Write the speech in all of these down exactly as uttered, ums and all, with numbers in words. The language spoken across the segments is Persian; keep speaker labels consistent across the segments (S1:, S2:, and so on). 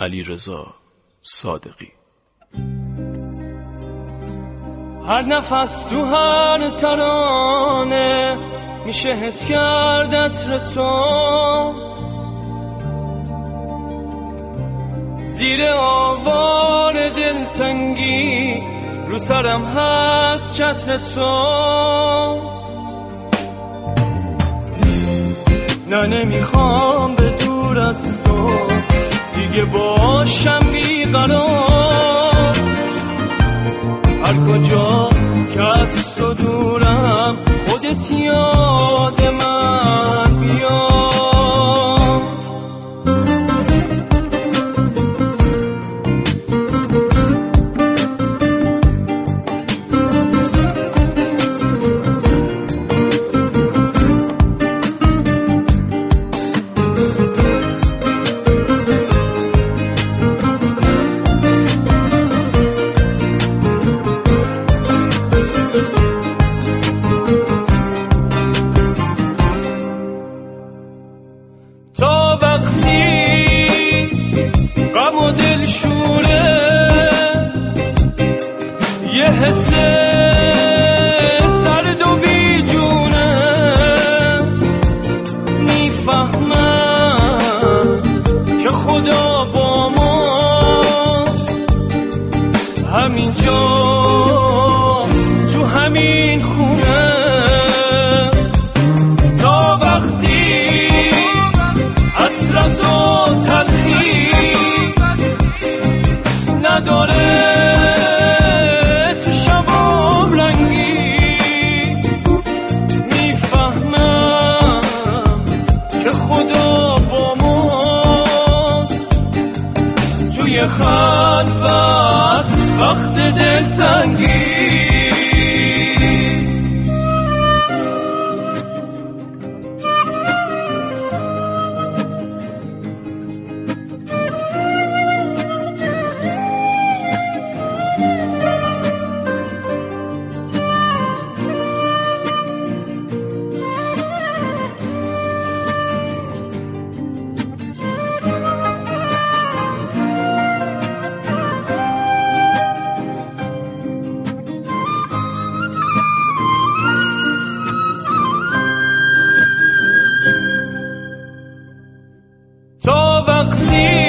S1: علیرضا صادقی.
S2: هر نفس تو هر ترانه میشه حس کرد عطر تو، زیر آوار دلتنگی رو سرم هست چتر تو. نه نمیخوام به دور از تو دیگه باشم بیقرار، هر کجا که از تو دورم خودت یاد من بیار. تا وقتی غم و دل شوره یه حس سرد و بی جونه، میفهمم که خدا با ماست همینجا تو همین خونه. تا وقتی حسرت و تلخی نداره تو شبام رنگی، میفهمم که خدا با ماست توی خلوت وقت دلتنگی. تا وقتی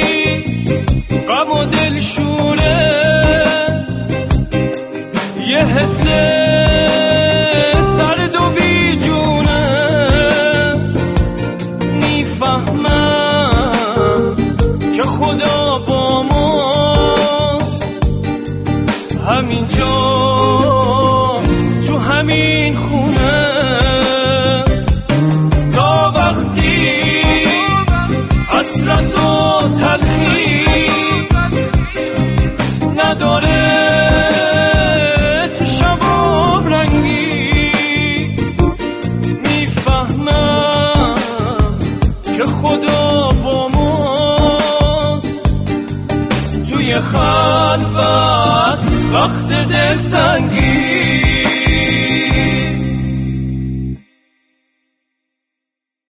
S2: غم و دل شوره یه حس سرد و بی جونه، میفهمم که خدا با ماست همینجا تو همین خونه. تا وقتی حسرت و تلخی نداره تو شبام رنگی، میفهمم که خدا با ماست توی خلوت وقت دلتنگی.